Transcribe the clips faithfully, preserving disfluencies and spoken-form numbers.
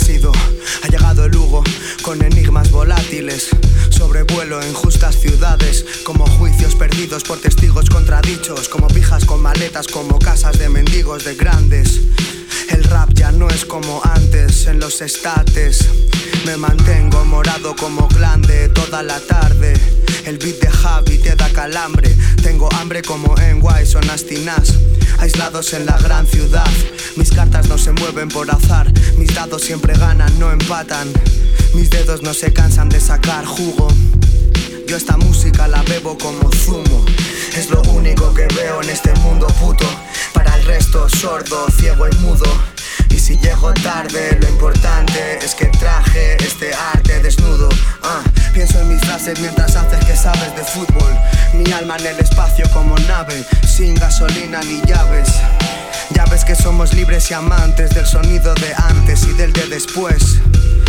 sido. Ha llegado el Hugo con enigmas volátiles. Sobrevuelo en justas ciudades, como juicios perdidos por testigos contradichos, como pijas con maletas, como casas de mendigos de grandes. El rap ya no es como antes en los estates. Me mantengo morado como glande toda la tarde. El beat de Javi te da calambre. Tengo hambre como en Wise o Nasty Nas. Aislados en la gran ciudad. Mis cartas no se mueven por azar. Mis dados siempre ganan, no empatan. Mis dedos no se cansan de sacar jugo. Yo esta música la bebo como zumo. Es lo único que veo en este mundo puto. Para el resto sordo, ciego y mudo. Y si llego tarde, lo importante es que traje este arte desnudo. uh, Pienso en mis frases mientras haces que sabes de fútbol. Mi alma en el espacio como nave, sin gasolina ni llaves. Ya ves que somos libres y amantes del sonido de antes y del de después.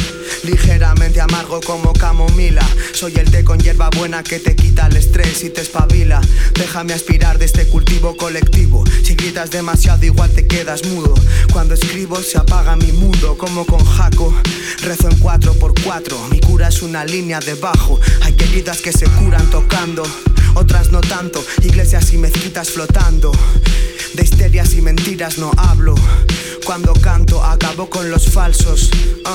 Ligeramente amargo como camomila. Soy el té con hierba buena que te quita el estrés y te espabila. Déjame aspirar de este cultivo colectivo. Si gritas demasiado igual te quedas mudo. Cuando escribo se apaga mi mundo como con Jaco. Rezo en cuatro por cuatro. Mi cura es una línea de bajo. Hay heridas que se curan tocando, otras no tanto. Iglesias y mezquitas flotando. De histerias y mentiras no hablo. Cuando canto acabo con los falsos.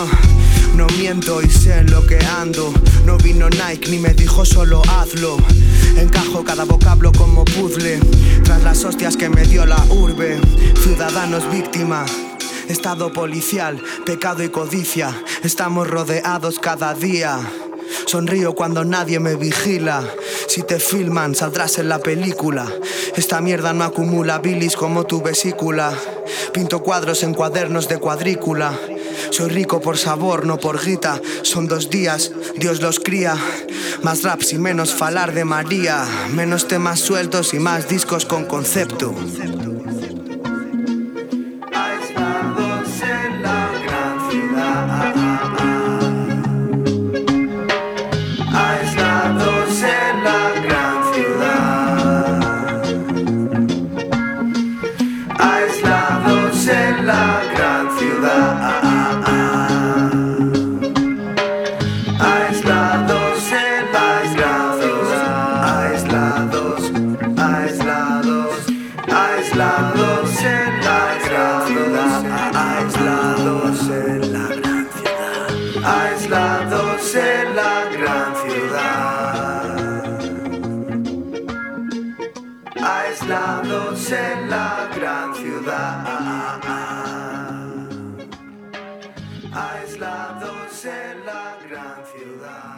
uh, No miento y sé lo que ando. No vino Nike ni me dijo solo hazlo. Encajo cada vocablo como puzzle. Tras las hostias que me dio la urbe. Ciudadanos víctima, estado policial, pecado y codicia. Estamos rodeados cada día. Sonrío cuando nadie me vigila. Si te filman saldrás en la película. Esta mierda no acumula bilis como tu vesícula. Pinto cuadros en cuadernos de cuadrícula. Soy rico por sabor, no por guita. Son dos días, Dios los cría. Más raps y menos falar de María. Menos temas sueltos y más discos con concepto. Aislados en la gran ciudad. Aislados en la gran ciudad. Aislados en la gran ciudad. Aislados en la gran ciudad. Aislados, aislados, aislados en la gran ciudad. Aislados en la gran ciudad. Aislados en la gran ciudad. Aislados en la gran ciudad. Aislados en la gran ciudad.